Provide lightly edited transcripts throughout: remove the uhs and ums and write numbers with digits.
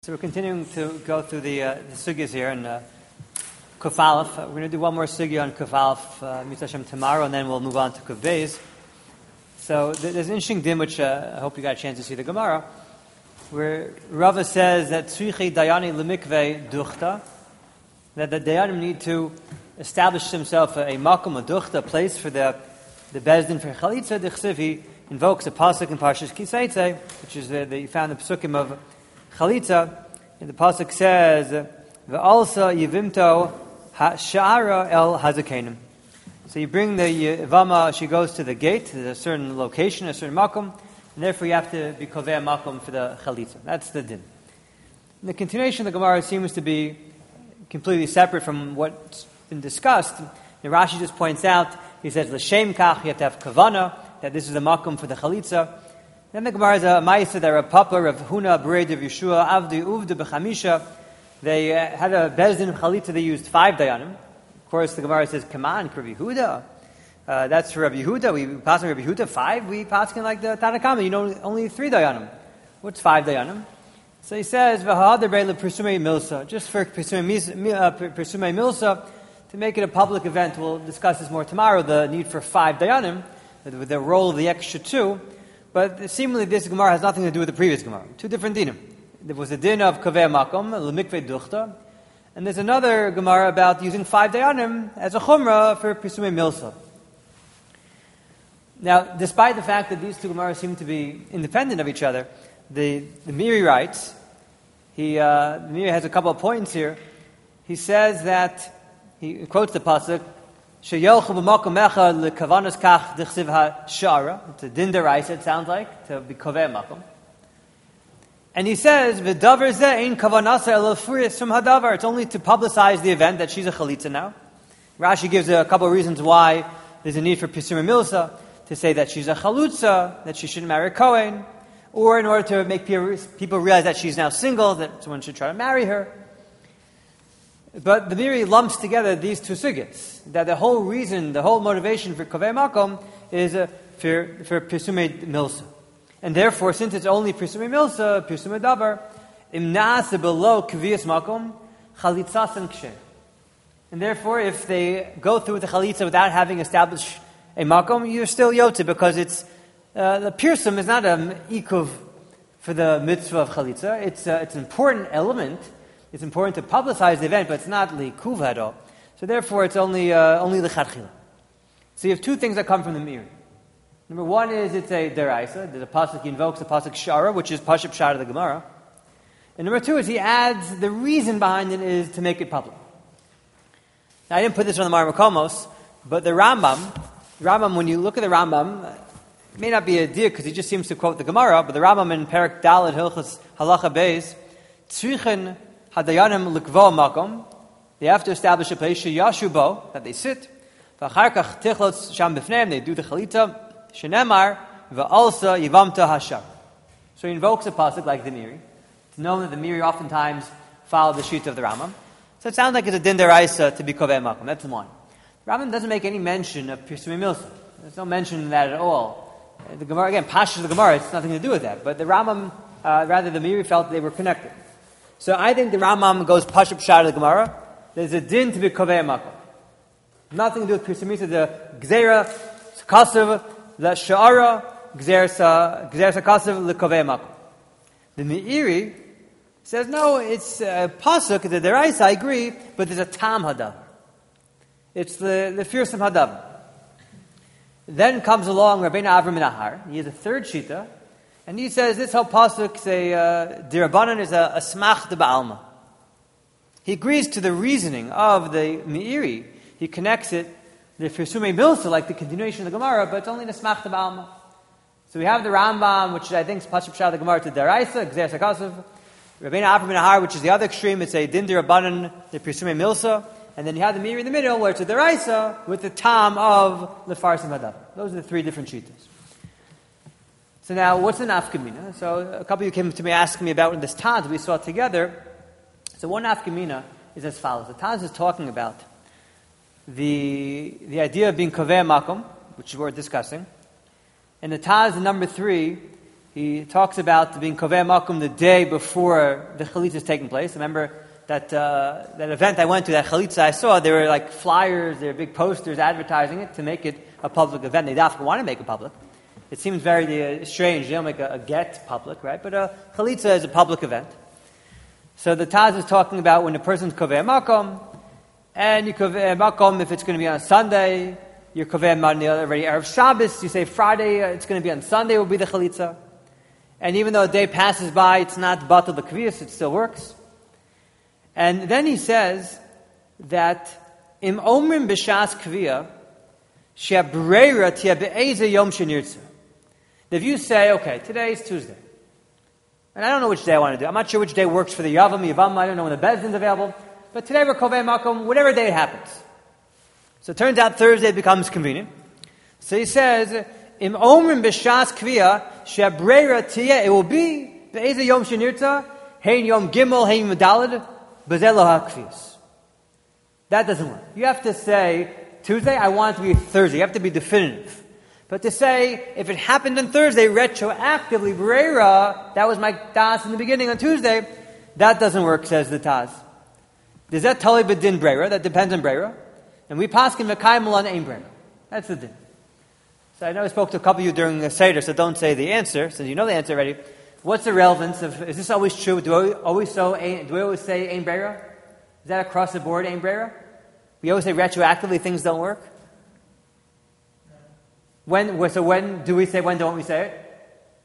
So we're continuing to go through the sugyas here in Kuf Aleph. We're going to do one more sugya on Kuf Aleph, Mitzvah Hashem, tomorrow, and then we'll move on to Kuf Beis. So there's an interesting din, which I hope you got a chance to see the Gemara, where Rava says that Tzrichi Dayani Lemikve Duchta, that the Dayanim need to establish themselves a makom, a duchta, a place for the Bezdin for Chalitza. D'chsiv, he invokes a pasuk in Parshas Ki Seitzei, which is you found the pasukim of Chalitza, and the pasuk says, "Ve'alsa yivimto ha'shara el hazakenim." So you bring the yivama; she goes to the gate. There's a certain location, a certain makom, and therefore you have to be kovei makom for the chalitza. That's the din. And the continuation of the Gemara seems to be completely separate from what's been discussed. And Rashi just points out. He says, "L'shem kach," you have to have kavana that this is the makom for the chalitza. Then the Gemara is a ma'isa that Rav Papa, Rav Huna, Bered, Rav Yeshua, Avdi, Uvda, B'chamisha. They had a bezdin of chalitza. They used 5 dayanim. Of course, the Gemara says, "Come on, Rav Yehuda." That's for Rav Yehuda. We pass on Rav Yehuda 5. We pass on like the Tanakama. You know, only 3 dayanim. What's 5 dayanim? So he says, "V'ha'adar be'le persumei milsa." Just for persumei milsa, to make it a public event. We'll discuss this more tomorrow. The need for 5 dayanim, with the role of the extra 2. But seemingly this Gemara has nothing to do with the previous Gemara. 2 different dinim. There was a din of kaveh makom, lemikveh duchta, and there's another Gemara about using 5 dayanim as a chumrah for pisumei milsa. Now, despite the fact that these 2 Gemaras seem to be independent of each other, the Miri writes, the Miri has a couple of points here. He says that, he quotes the pasuk, "Sheyelchu b'makom echad lekavanas kach d'chsiv ha'shara." It's a din deraisa, it sounds like, to be koveh makom. And he says, "V'davar zeh ein kavanasa el furis from hadavar." It's only to publicize the event that she's a chalitza now. Rashi gives a couple of reasons why there's a need for pisumei milsa, to say that she's a chalutza, that she shouldn't marry a kohen, or in order to make people realize that she's now single, that someone should try to marry her. But the Miri lumps together these 2 sugyas, that the whole reason, the whole motivation for kovei makom is for pisumei milsa. And therefore, since it's only pisumei milsa, pisumei davar, imnas below kviyas makom, chalitzas and ksher. And therefore, if they go through the chalitza without having established a makom, you're still yotze, because it's the pirsum is not an ikuv for the mitzvah of chalitza. It's an important element. It's important to publicize the event, but it's not likuv at all. So therefore, it's only lechatchila. So you have 2 things that come from the Miri. Number 1 is it's a deraisa. There's a pasuk, he invokes the pasuk shara, which is pashup shara of the Gemara. And number 2 is he adds the reason behind it is to make it public. Now, I didn't put this on the Mar Makomos, but the Rambam, when you look at the Rambam, it may not be a deer because he just seems to quote the Gemara, but the Rambam in Perek Daled Hilchos Halacha Beis, tzrichen hadayanim likvo makom, they have to establish a place sheyashu that they sit. V'achar kach tichlotz sham b'fneim, they do the chalitza. Shenemar v'alsa yivamta hashar. So he invokes a pasuk like the Miri. It's known that the Miri oftentimes follow the sheet of the Rambam. So it sounds like it's a din deraisa to be kovei makom. That's 1. The Rambam doesn't make any mention of pisumei milsa. There's no mention of that at all. The Gemara, again, Pashas of the Gemara, it's nothing to do with that. But the Rambam, rather the Miri felt they were connected. So I think the Rambam goes pashup shad of the Gemara. There's a din to be kovei makom. Nothing to do with pisumei milsa. The gzera kasav, the sha'ara gzera kasav the kovei makom. The Meiri says no, it's a pasuk. The deraisa, I agree, but there's a tam hadav. It's the fearsome hadav. Then comes along Rabbeinu Avram Minahar. He has a 3rd shita, and he says this whole pasuk say dirabanan is a smach de ba'alma. He agrees to the reasoning of the Meiri. He connects it the Firsumei Milsa like the continuation of the Gemara, but it's only the smach de ba'alma. So we have the Rambam, which I think is pashup shad the Gemara to deraisa gzer sakasav. Rabbeinu Avram Minahar, which is the other extreme, it's a din dirabanan the Firsumei Milsa. And then you have the Miri in the middle, where it's a deraisa with the tam of the farsim hadav. Those are the 3 different shitas. So now, what's the nafkamina? So a couple of you came to me asking me about this Taz we saw together. So one nafkamina is as follows. The Taz is talking about the idea of being kovei makom, which is what we're discussing. And the Taz, number 3, He talks about being kovei makom the day before the chalitza is taking place. Remember that event I went to, that chalitza I saw, there were like flyers, there were big posters advertising it to make it a public event. They definitely want to make it public. It seems very strange. They don't make a get public, right? But a chalitza is a public event. So the Taz is talking about when a person's kovei makom, and you kovei makom if it's going to be on a Sunday, you're kovei makom already Erev Shabbos, you say Friday, it's going to be on Sunday, will be the chalitza. And even though a day passes by, it's not batal the kviyas, it still works. And then he says that im omrim b'shas kviya she'abreira tia be'eze yom shenirtza. If you say, okay, today is Tuesday, and I don't know which day I want to do. I'm not sure which day works for the Yavam, I don't know when the Bezdin's available, but today we're kovei makom, whatever day it happens. So it turns out Thursday becomes convenient. So he says, im omrim b'shas kviya she'abreira tia, it will be be'eze yom shenirtza, hein yom gimel, hein yom daled, bezel lo hakviyas. That doesn't work. You have to say, Tuesday, I want it to be Thursday. You have to be definitive. But to say, if it happened on Thursday, retroactively, Breira, that was my das in the beginning on Tuesday, that doesn't work, says the Taz. Does that tali b'din Breira? That depends on Breira. And we paskin v'kayim on ein Breira. That's the din. So I know I spoke to a couple of you during the Seder, so don't say the answer, since you know the answer already. What's the relevance of, is this always true? Do we always say ein Breira? Is that across the board ein Breira? We always say retroactively things don't work? When do we say, when don't we say it?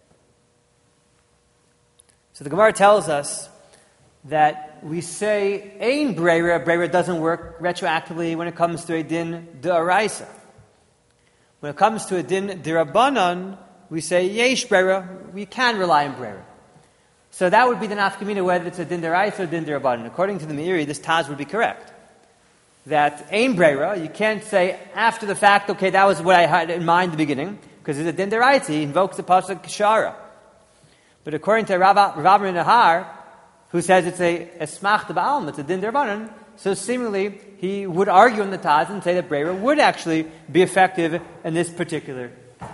So the Gemara tells us that we say ein breira doesn't work retroactively when it comes to a din d'oraisa. When it comes to a din d'Rabbanan, we say yesh breira, we can rely on breira. So that would be the nafkamina whether it's a din d'oraisa or din d'Rabbanan. According to the Meiri, this Taz would be correct. That ein breira, you can't say after the fact, okay, that was what I had in mind at the beginning, because it's a din d'oraisa, he invokes the pasuk kshara. But according to Rav Amir Nahar, who says it's a smach ba'alma, it's a din d'Rabbanan, so seemingly he would argue in the Taz and say that breira would actually be effective in this particular case.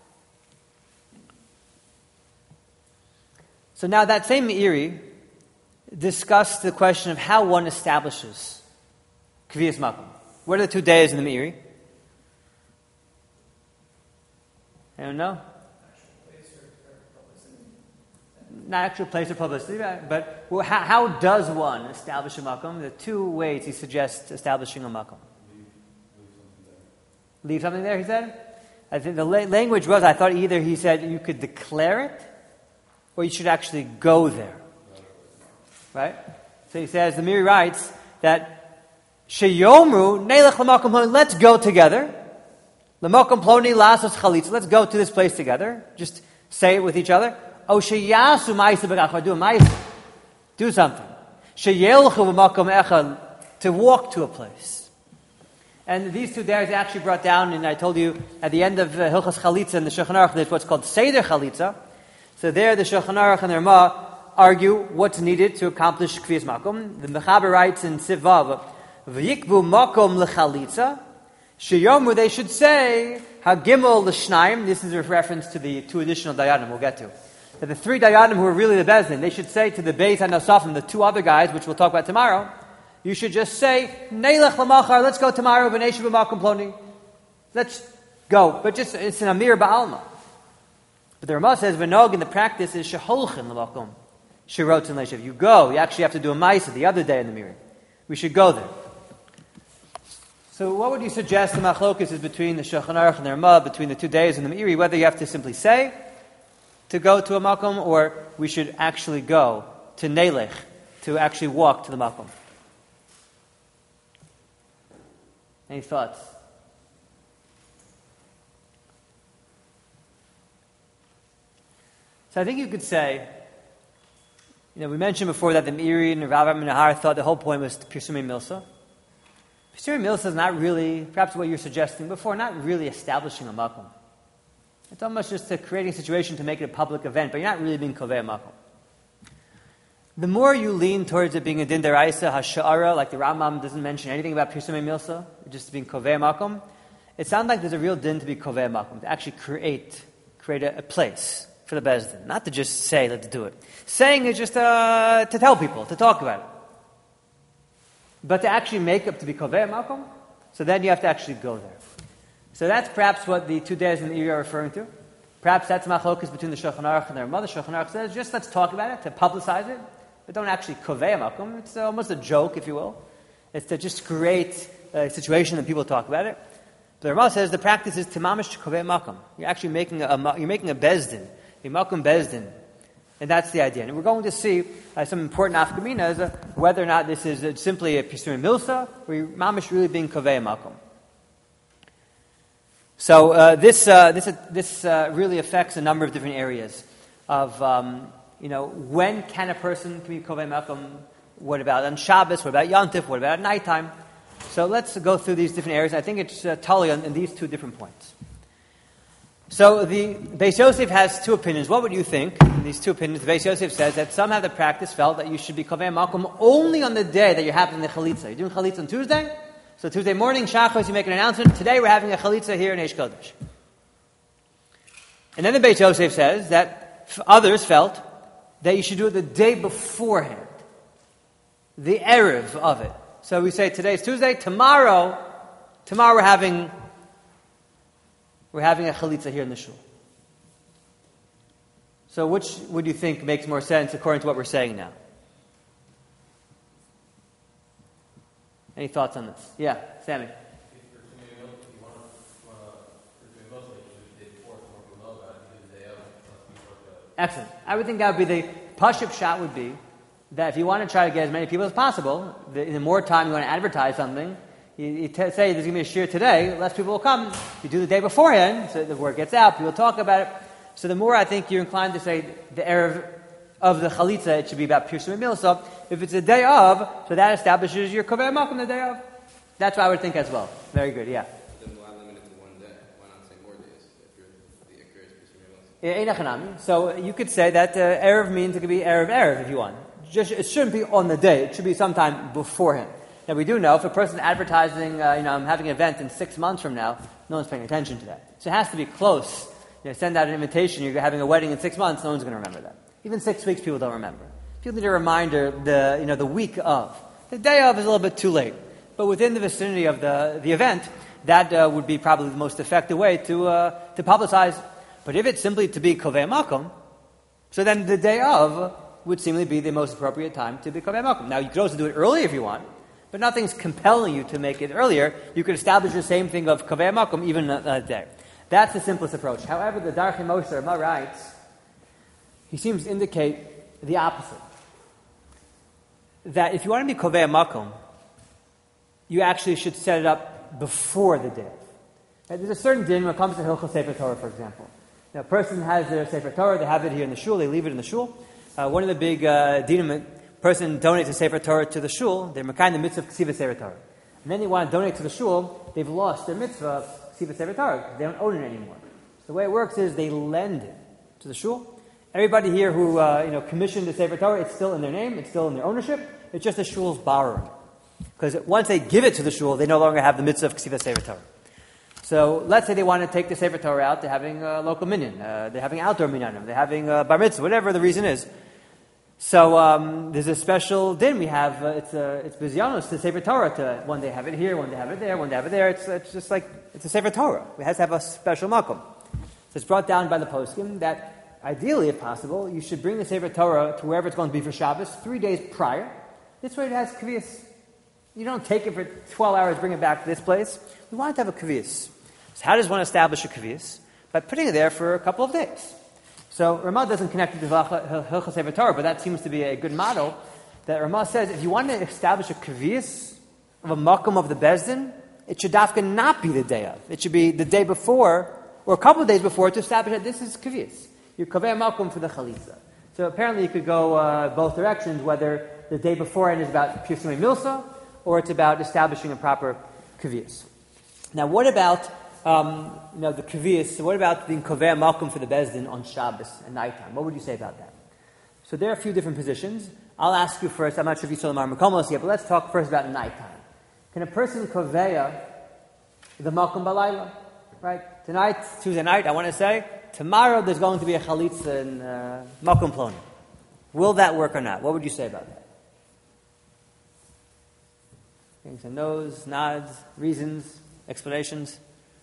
So now that same Meiri discussed the question of how one establishes Kviyas Makom. What are the 2 days in the Meiri? I don't know. Not actual place or publicity, but how does one establish a Makom? There are 2 ways he suggests establishing a Makom. Leave something there, he said? I think the language was, I thought either he said you could declare it, or you should actually go there. Right? So he says, the Meiri writes that Sheyomru neilech lamakom ploni. Let's go together. Lamakom ploni lasos chalitza. Let's go to this place together. Just say it with each other. O sheyasu ma'isa b'gachar. Do a ma'isa. Do something. Sheyelchu b'makom echad. To walk to a place. And these 2 days actually brought down, and I told you at the end of Hilchas Chalitza in the Shulchan Aruch, there's what's called Seder Chalitza. So there, the Shulchan Aruch and the Rama argue what's needed to accomplish Kviyas Makom. The Mechaber writes in Siv Vav, V'yikbu makom l'chalitza, sheyomu, they should say, hagimel l'shnayim, this is a reference to the 2 additional dayanim we'll get to. That the 3 dayanim who are really the bezdin, they should say to the beis hanasafim, the 2 other guys, which we'll talk about tomorrow, you should just say, neilech l'machar, let's go tomorrow, v'neishu b'makom ploni. Let's go. But just, it's an amir ba'alma. But the Rama says, v'nog, in the practice, is sheholchin l'makom, shirotzin leishav. You go, you actually have to do a ma'isa the other day in the Meiri. We should go there. So what would you suggest the machlokus is between the Shulchan Aruch and the Rama, between the 2 days and the Meiri, whether you have to simply say to go to a makom, or we should actually go to Neilech, to actually walk to the makom? Any thoughts? So I think you could say, we mentioned before that the Meiri and Rav Amir Nahar thought the whole point was Pirsumei Milsa. Pirsumei Milsa is not really, perhaps what you're suggesting before, not really establishing a makom. It's almost just creating a situation to make it a public event, but you're not really being kovei makom. The more you lean towards it being a din d'oraisa hasha'ara, like the Rambam doesn't mention anything about Pirsumei Milsa, just being kovei makom, it sounds like there's a real din to be kovei makom, to actually create a place for the Beis Din. Not to just say, let's do it. Saying is just to tell people, to talk about it. But to actually make up to be Kovei Makom, so then you have to actually go there. So that's perhaps what the 2 days in the Iri are referring to. Perhaps that's machlokas between the Shulchan Aruch and their mother. Shulchan Aruch says, just let's talk about it, to publicize it, but don't actually Kovei Makom. It's almost a joke, if you will. It's to just create a situation that people talk about it. The Ramah says the practice is timamish kovei makom. You're actually making a Beis Din, a makom Beis Din, and that's the idea. And we're going to see some important afkaminas whether or not this is simply a pisurim milsa or mamish really being kovei makom. So this really affects a number of different areas of when can a person be kovei makom? What about on Shabbos? What about Yom Tif? What about at nighttime? So let's go through these different areas. I think it's totally in these 2 different points. So the Beis Yosef has 2 opinions. What would you think? In these 2 opinions, the Beis Yosef says that some have the practice felt that you should be kovei makom only on the day that you're having the chalitza. You're doing chalitza on Tuesday, so Tuesday morning, Shachos, you make an announcement. Today we're having a chalitza here in Eish Kodesh. And then the Beis Yosef says that others felt that you should do it the day beforehand, the erev of it. So we say today's Tuesday, tomorrow we're having a chalitza here in the shul. So which would you think makes more sense according to what we're saying now? Any thoughts on this? Yeah, Sammy. Excellent. I would think that would be the Pashup shot would be that if you want to try to get as many people as possible, the more time you want to advertise something, you say there's going to be a shir today, less people will come. You do the day beforehand, so the word gets out, people talk about it. So the more I think you're inclined to say the erev of the chalitza, it should be about Pirsim Emil. So if it's a day of, so that establishes your kovei makom the day of. That's what I would think as well. Very good, yeah. Then why limit it to one day? Why not say more days if you're the Pirsim Emil? So you could say that erev means it could be erev if you want. It shouldn't be on the day. It should be sometime beforehand. Now we do know if a person's advertising, I'm having an event in 6 months from now, no one's paying attention to that. So it has to be close. Send out an invitation. You're having a wedding in 6 months. No one's going to remember that. Even 6 weeks, people don't remember. People need a reminder. The week of, the day of is a little bit too late. But within the vicinity of the event, that would be probably the most effective way to publicize. But if it's simply to be kovei makom, so then the day of would seemingly be the most appropriate time to be kovei makom. Now, you could also do it early if you want, but nothing's compelling you to make it earlier. You could establish the same thing of kovei makom even that day. That's the simplest approach. However, the Darchei Moshe Rama writes, he seems to indicate the opposite. That if you want to be kovei makom, you actually should set it up before the day. Now, there's a certain din when it comes to Hilchos Sefer Torah, for example. Now, a person has their Sefer Torah, they have it here in the shul, they leave it in the shul. One of the big dinim, person donates a Sefer Torah to the shul, they're making the mitzvah of Ksivas Sefer Torah. And then they want to donate to the shul, they've lost their mitzvah of Ksivas Sefer Torah. They don't own it anymore. So the way it works is they lend it to the shul. Everybody here who commissioned the Sefer Torah, it's still in their name, it's still in their ownership, it's just the shul's borrowing. Because once they give it to the shul, they no longer have the mitzvah of Ksivas Sefer Torah. So let's say they want to take the Sefer Torah out, they're having a local minyan, they're having outdoor minyanim, they're having bar mitzvah, whatever the reason is. So there's a special din we have. It's bizyanos to Sefer Torah to one day have it here, one day have it there, one day have it there. It's just like it's a Sefer Torah. It has to have a special makom. So it's brought down by the poskim that ideally, if possible, you should bring the Sefer Torah to wherever it's going to be for Shabbos 3 days prior. This way it has kaviyas. You don't take it for 12 hours, bring it back to this place. We want it to have a kaviyas. So how does one establish a kaviyas? By putting it there for a couple of days. So Ramah doesn't connect it to Hilchos Sefer Torah, but that seems to be a good model. That Ramah says, if you want to establish a kaviyas of a makom of the Beis Din, it should dafka not be the day of. It should be the day before, or a couple of days before, to establish that this is kaviyas. You're kaveh makom for the chalitza. So apparently you could go both directions, whether the day beforehand is about Pirsimei Milsa, or it's about establishing a proper kaviyas. Now what about the kaviyas? So what about being kovei makom for the Beis Din on Shabbos at nighttime? What would you say about that? So there are a few different positions. I'll ask you first. I'm not sure if you saw the Mar Makomos yet, but let's talk first about nighttime. Can a person koveya the makom balayla? Right? Tonight, Tuesday night, I want to say, tomorrow there's going to be a chalitza in Makom Ploni. Will that work or not? What would you say about that? Getting some no's, nods, reasons, explanations.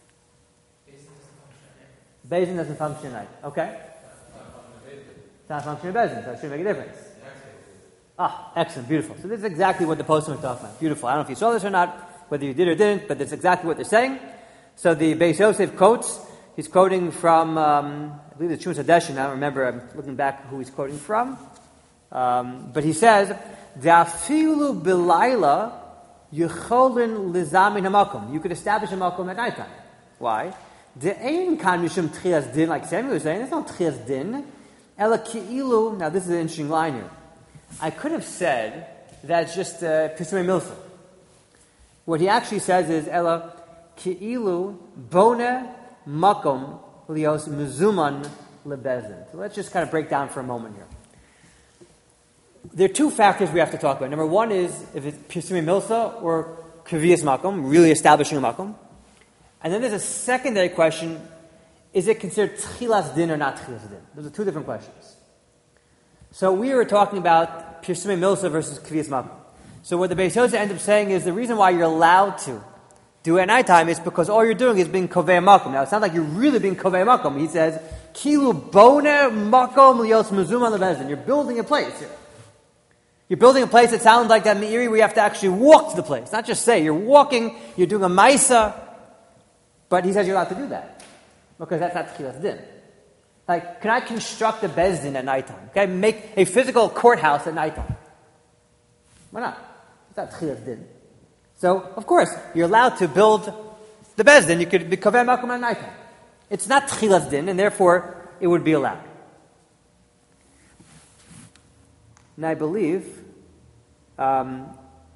Bezin doesn't function at night. Okay. It's not functioning Bezin, so it shouldn't make a difference. Excellent, beautiful. So this is exactly what the postscript are talking about. Beautiful. I don't know if you saw this or not, whether you did or didn't, but that's exactly what they're saying. So the Beis Yosef quotes, he's quoting from, I believe the Chumash Hadeshin, I don't remember, I'm looking back who he's quoting from. But he says, Da'afilu bilayla yecholin lizamin hamakom. You could establish a makom at nighttime. Why? De'ein kan mishum tchias din, like Samuel was saying, it's not tchias din. Ela ki'ilu, now this is an interesting line here. I could have said that's just Pismei Milsa. What he actually says is, Ela ki'ilu bone makom lios mezuman lebezin. So let's just kind of break down for a moment here. There are two factors we have to talk about. Number one is if it's Pismei Milsa or Kaviyas Makom, really establishing a Makom. And then there's a secondary question, is it considered Tchilas Din or not Tchilas Din? Those are two different questions. So we were talking about Pismei Milsa versus Kaviyas Makom. So what the Beis Yosef ends up saying is the reason why you're allowed to do it at nighttime is because all you're doing is being Kovei Makom. Now it sounds like you're really being Kovei Makom. He says, Kilu Bone Makom Lios Mezuman Lebezin. You're building a place here. You're building a place that sounds like that Meiri where you have to actually walk to the place. Not just say. You're walking, you're doing a Maisa. But he says you're allowed to do that. Because that's not Tchilas Din. Like, can I construct a Beis Din at nighttime? Can I make a physical courthouse at nighttime? Why not? It's not Tchilas Din. So, of course, you're allowed to build the Beis Din. You could be Kovei Makom at nighttime. It's not Tchilas Din, and therefore it would be allowed. And I believe, one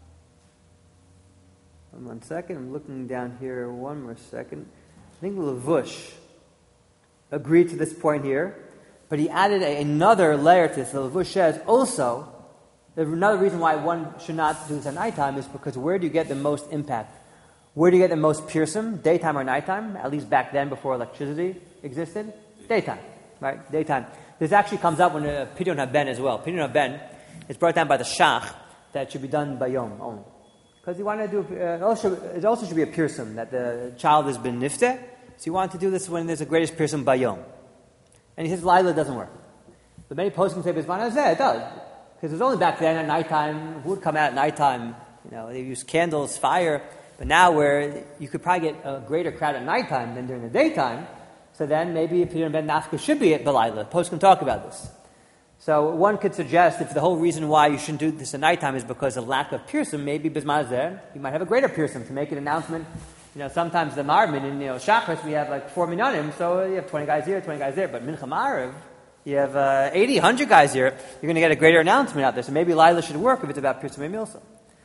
second, I'm looking down here, one more second. I think Lavush agreed to this point here, but he added another layer to this. The Lavush says also, another reason why one should not do this at nighttime is because where do you get the most impact? Where do you get the most piercing? Daytime or nighttime? At least back then, before electricity existed? Daytime, right? Daytime. This actually comes up when Pidyon HaBen as well. Pidyon HaBen is brought down by the Shach that it should be done by Yom only. Because you want to do, it also should be a pirsum, that the child has been nifteh. So you want to do this when there's the greatest pirsum by Yom. And he says, Laila doesn't work. But many posts can say, Bisman Hazeh, it does. Because it was only back then at nighttime, who would come out at nighttime? They use candles, fire. But now where you could probably get a greater crowd at nighttime than during the daytime, so then maybe Pidyon Ben Nafka should be at Belaila. Posts can talk about this. So one could suggest if the whole reason why you shouldn't do this at nighttime is because of lack of pirsum, maybe Bisman Hazeh, you might have a greater pirsum to make an announcement. Sometimes the Marvin in Shachris we have like 4 minyanim, so you have 20 guys here, 20 guys there. But Mincha Ma'ariv, you have 80, 100 guys here. You're going to get a greater announcement out there. So maybe Laila should work if it's about Pirsumei Milsa.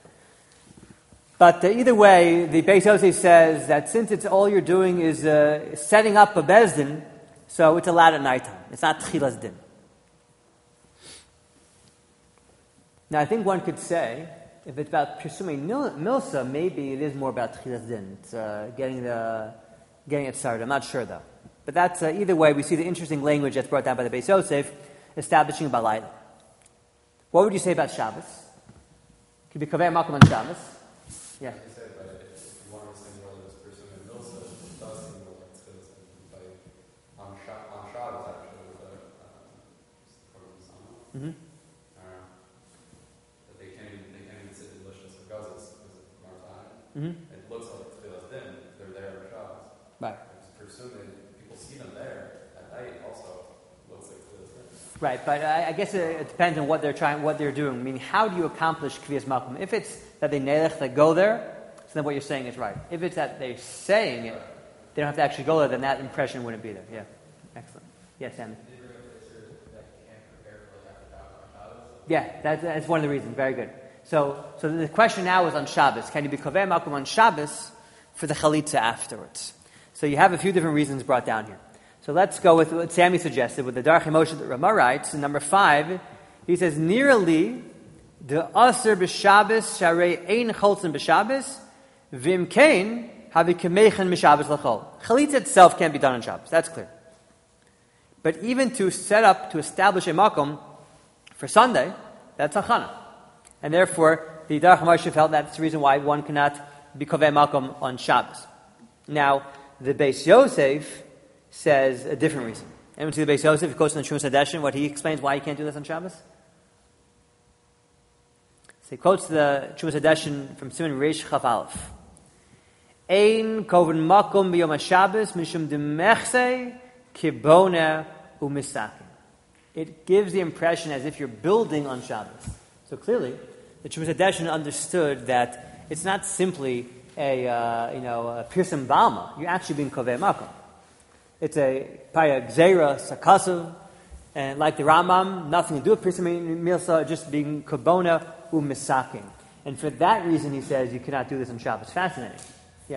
But either way, the Beis Yosef says that since it's all you're doing is setting up a Beis Din, so it's allowed at nighttime. It's not Tchilas Din. Now I think one could say, if it's about Pirsumei Milsa, maybe it is more about Tchilas Din. It's getting it started. I'm not sure though. But that's either way, we see the interesting language that's brought down by the Beis Yosef, establishing about Laila. What would you say about Shabbos? Could be Kovei Makom on Shabbos. Yeah. Like you said, but if you want to say whether it's Pirsumei Milsa, it does seem more like Tchilas Din. Like on Shabbos actually, with the Korban Sana. It looks like Tchilas Din. They're there on Shabbos. Right. Presuming people see them there at night also looks like Tchilas Din. Right, but I guess it depends on what they're doing. I mean, how do you accomplish Kviyas Makom? If it's that they nelech, they go there, so then what you're saying is right. If it's that they're saying it, they don't have to actually go there, then that impression wouldn't be there. Yeah. Excellent. Yes, Sammy. Yeah, that's one of the reasons. Very good. So the question now is on Shabbos. Can you be Kovei Makom on Shabbos for the Chalitza afterwards? So you have a few different reasons brought down here. So let's go with what Sammy suggested, with the Darchei Moshe that Ramah writes. In number 5, he says, Nearly, the Aser b'Shabbos, Sharei Ein Cholzin b'Shabbos, Vim Kain, Havi Kemechen b'Shabbos l'chol. Chalitza itself can't be done on Shabbos. That's clear. But even to set up, to establish a makom for Sunday, that's hachana. And therefore, the Derech Moshe felt that's the reason why one cannot be kovei makom on Shabbos. Now, the Beis Yosef says a different reason. Anyone see the Beis Yosef? He goes to the Trumas Hadeshin, what he explains why you can't do this on Shabbos? So he quotes the Trumas Hadeshin from Siman Reish Chaf Aleph. Ein koven makom b'yom HaShabbos mishum demechse kibona u'misakim. It gives the impression as if you're building on Shabbos. So clearly, the Trumas Hadeshin understood that it's not simply a pirsum balma. You're actually being kovei makom. It's a paya gzeira sakasav, and like the Rambam, nothing to do with pirsum milsa, just being kibona u'misakim. And for that reason, he says you cannot do this on Shabbos. Fascinating. Yeah.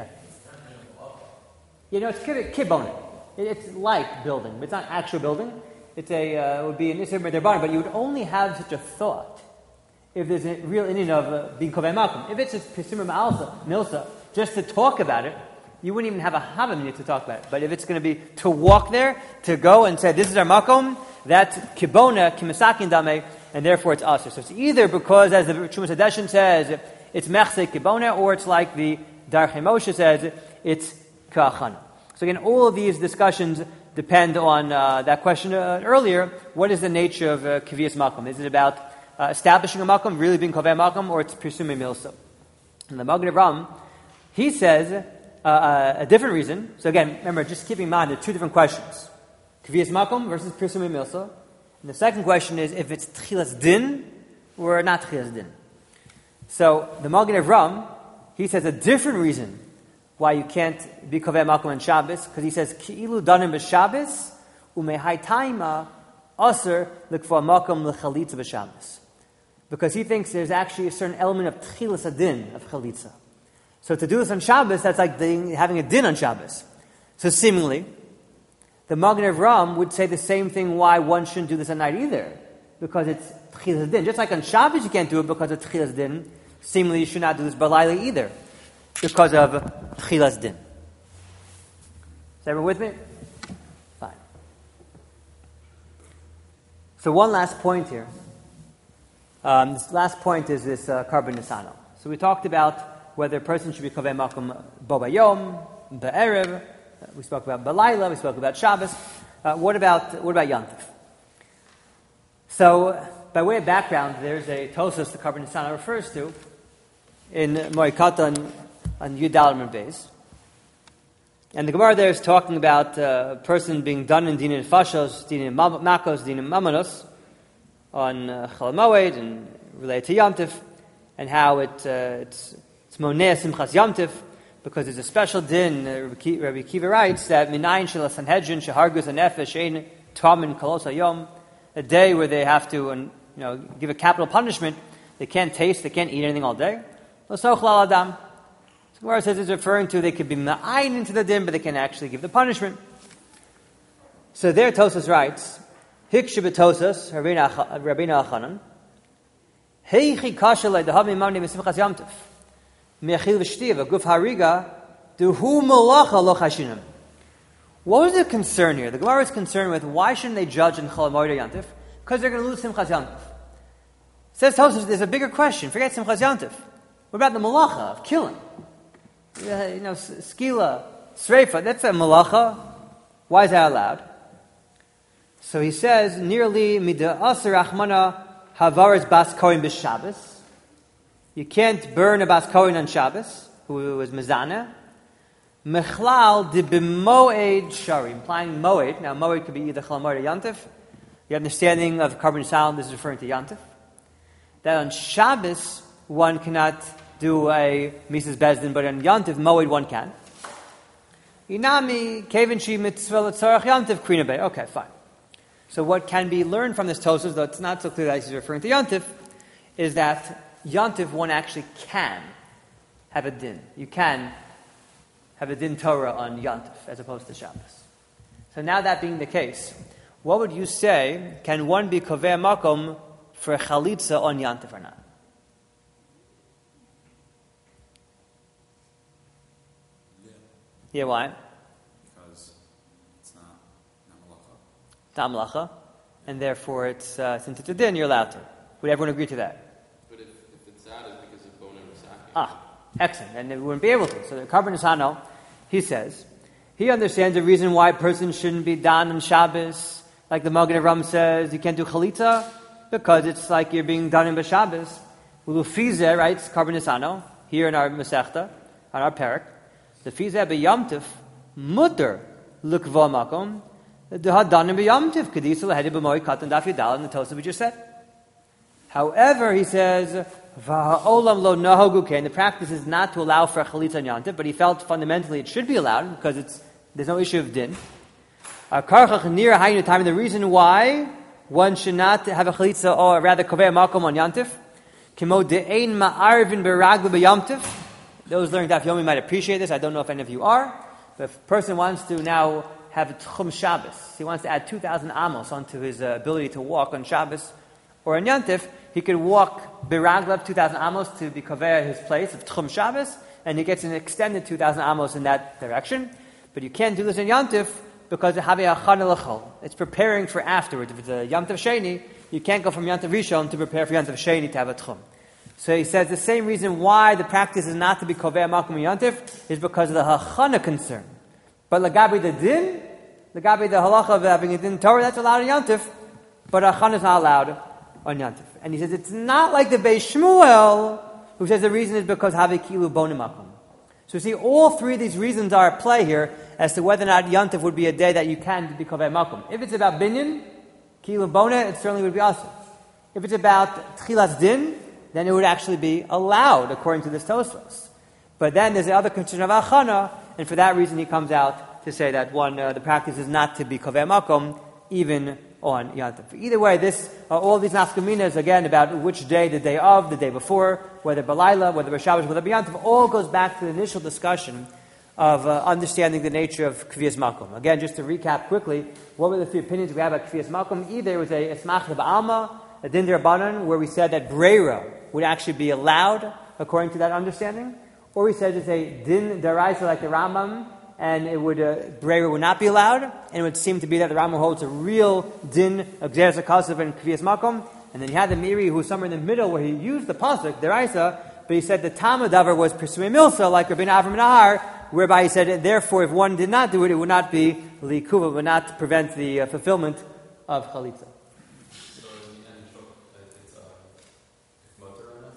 It's kibona. It's like building, but it's not actual building. It would be an Isser B'derban, but you would only have such a thought if there's a real inyan of being kovei makom. If it's just Pesumah Milsa, just to talk about it, you wouldn't even have a havamina to talk about it. But if it's going to be to walk there, to go and say, this is our makom, that's kibona, kimisakin dame, and therefore it's aser. So it's either because, as the Trumas Hadeshin says, it's mechse kibona, or it's like the Derech Moshe says, it's ka'achana. So again, all of these discussions depend on that question earlier. What is the nature of kiviyas makom? Is it about establishing a makom, really being kovei makom, or it's pirsumei milsa? And the Magen Avraham, he says a different reason. So again, remember, just keep in mind, there are two different questions. Kiviyas makom versus pirsumei milsa. And the second question is if it's tchilas din or not tchilas din. So the Magen Avraham, he says a different reason why you can't be kovei makom on Shabbos, because he says ki'ilu danim b'Shabbos umehai taima aser l'kvar makom l'chalitza b'Shabbos, because he thinks there's actually a certain element of tchilas adin of chalitza. So to do this on Shabbos, that's like having a din on Shabbos. So seemingly, the Magen Avraham would say the same thing why one shouldn't do this at night either, because it's tchilas adin. Just like on Shabbos you can't do it because of tchilas din, seemingly you should not do this b'layla either, because of tchilas din. Is everyone with me? Fine. So one last point here. This last point is this carbon nisano. So we talked about whether a person should be kovei makom bo bayom, be'erev. We spoke about belayla. We spoke about Shabbos. What about Yantif? So by way of background, there's a Tosas the carbon nisano refers to in Moikata on Yudal and Beis. And the Gemara there is talking about a person being done in Dinin Fashos, Dinin Makos, Dinin Mamanos on Chol Moed and related to Yantif, and how it's Moneh Simchas Yantif, because there's a special din. Rabbi Kiva writes that Minayin Shel Sanhedrin Shehargus Anefesh Ein Tamin Kolos Hayom, a day where they have to give a capital punishment. They can't taste, they can't eat anything all day. Lo sochel al adam. So Gemara says it's referring to they could be ma'ayin into the din, but they can actually give the punishment. So there Tosas writes, Hiksha b'Tosas, Rabbeinu Achanan, Heichi kasha le'dahav mimamni b'simchas yamtiv, me'achil v'shtiv, guf hariga, duhu malacha lo chashinim. What was the concern here? The Gemara is concerned with why shouldn't they judge in Chol Moed Yantif? Because they're going to lose Simchas Yantif. Says Tosas, there's a bigger question. Forget Simchas Yantif. What about the malacha of killing? Skila, sreifa, that's a malacha. Why is that allowed? So he says, nearly mida aser achmana havaris bas kohen b'Shabbos. You can't burn a bas kohen on Shabbos, who was mezana. Mechlal de b'moed shari, implying moed. Now moed could be either chol moed or yantif. The understanding of carbon sound is referring to yantif. That on Shabbos one cannot do a Mises Bezdin, but on Yantiv, Moed, one can. Inami, Kevin Shi Mitzvah Tzarach Yantiv, Krinabe. Okay, fine. So what can be learned from this Tosas, though it's not so clear that he's referring to Yantiv, is that Yantiv, one actually can have a din. You can have a din Torah on Yantiv, as opposed to Shabbos. So now that being the case, what would you say, can one be Kovei Makom for Chalitza on Yantiv or not? Yeah, why? Because it's not malacha. Ta'amlacha, and therefore since it's a din, you're allowed to. Would everyone agree to that? But if it's out, it's because of Bona Rasaki. Excellent. And they wouldn't be able to. So the Karban Nisano, he says, he understands the reason why a person shouldn't be dan on Shabbos, like the Magen Avraham says, you can't do chalitza, because it's like you're being done in B'Shabbos. Ulufizeh, writes Karban Nisano, here in our Masechta, on our parak, the Fizeh b'Yamtif, mutter lukva makom, the hadanim b'Yamtif, kedisa l'hedi b'moi katan daf yidal, and the Tosafot we just said. However, he says, v'ha'olam lo nahogu kein, the practice is not to allow for a chalitza on Yantif, but he felt fundamentally it should be allowed, because there's no issue of din. The reason why one should not have a chalitza, or rather kovei makom on Yantif, kimo de'ein ma'arvin beragla b'Yamtif. Those learning Daf Yomi might appreciate this. I don't know if any of you are. But if a person wants to now have Tchum Shabbos, he wants to add 2,000 amos onto his ability to walk on Shabbos or on Yantif, he could walk beragla 2,000 amos to be kovei his place of Tchum Shabbos, and he gets an extended 2,000 amos in that direction. But you can't do this in Yantif, because it's preparing for afterwards. If it's a Yantif Sheni, you can't go from Yantif Rishon to prepare for Yantif Sheni to have a Tchum. So he says the same reason why the practice is not to be Kovei Makom Yantif is because of the Hachana concern. But Lagabi the Din, Lagabi the Halacha of having a Din Torah, that's allowed in Yantif, but Hachana is not allowed on Yantif. And he says it's not like the Beis Shmuel, who says the reason is because Havikilu Bonim Makom. So you see, all three of these reasons are at play here as to whether or not Yantif would be a day that you can be Kovei Makom. If it's about Binyan, Kilu Bona, it certainly would be awesome. If it's about Tchilas Din, then it would actually be allowed, according to this Tosfos. But then there's the other concern of Achana, and for that reason he comes out to say that the practice is not to be Kovei Makom, even on Yantif. Either way, all these nafkaminas, again, about which day, the day of, the day before, whether Balayla, whether B'Shabbos, whether B'Yantif, all goes back to the initial discussion of understanding the nature of Kviyas Makom. Again, just to recap quickly, what were the three opinions we have about Kviyas Makom? Either it was a Esmach Ba'alma, a Din D'Rabbanan, where we said that Breira would actually be allowed, according to that understanding, or we said it's a Din D'Oraisa like the Rambam, and it would Breira would not be allowed, and it would seem to be that the Rambam holds a real Din, Gzeres HaKasav, and Kviyas Makom, and then you had the Miri who was somewhere in the middle where he used the pasuk D'Oraisa, but he said the Talmud Davar was Pursuing Milsa, like Rabbeinu Avram Nahar, whereby he said, therefore, if one did not do it, it would not be Likuva, would not prevent the fulfillment of Chalitza. So in the end, it's motor on us?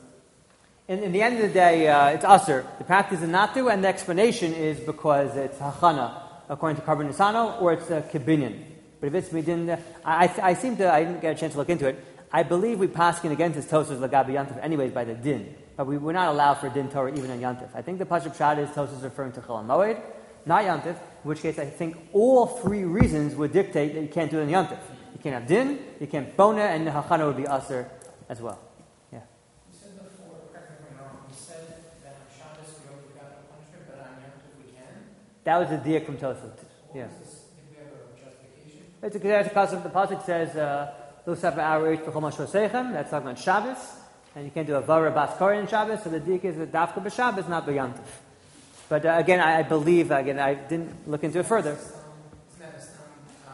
In the end of the day, it's Asr. The practice is not to, and the explanation is because it's Hachana, according to Karban Nisano, or it's Kibinyan. But if it's Midin, I didn't get a chance to look into it. I believe we paskin against his Tosas Lagabi Yantif anyways by the Din. But we would not allow for Din Torah even on Yantif. I think the Pashup Shad is Tosas referring to Chol Moed, not Yantif, in which case I think all three reasons would dictate that you can't do it on Yantif. You can't have Din, you can't Bona, and the Hachana would be Asr as well. Yeah. You said before, correct me if I'm wrong, you said that on Shabbos we already got no punishment, but on Yantif we can? That was the diak from Tosfot. Yeah. If we have a justification? It's because the pasuk says, that's talking about Shabbos, and you can't do a Vara Baskari in Shabbos, so the diak is that Dafka b'Shabbos, not b'Yantif. But again, I believe, I didn't look into it further. Isn't that a Stam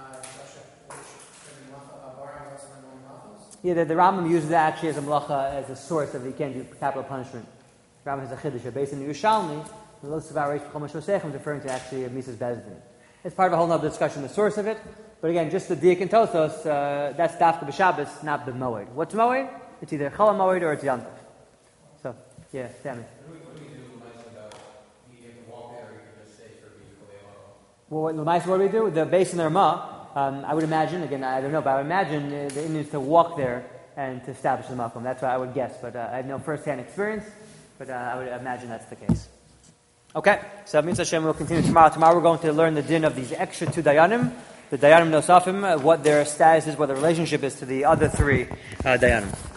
Yeah, the Rambam uses that actually as a malacha, as a source of you can't do capital punishment. The Rambam has a chiddush based in the Yerushalmi, the Los Savaris Chomash Osechem is referring to actually Mises Bezdin. It's part of a whole other discussion, the source of it. But again, just the Diak and Tosos, that's Dafka b'Shabbos, not the Moed. What's Moed? It's either Chala Moed or it's Yantif. So, yeah, Sammy. What do you do about you can walk there or you can just stay for the Well, what do we do? The base in the Ramah, I would imagine, again, I don't know, but I would imagine the Indian is to walk there and to establish the Makom. That's what I would guess, but I have no first-hand experience, but I would imagine that's the case. Okay, so Mitzvah Hashem will continue tomorrow. Tomorrow we're going to learn the din of these extra two Dayanim, the Dayanim Nosafim, what their status is, what the relationship is to the other three Dayanim.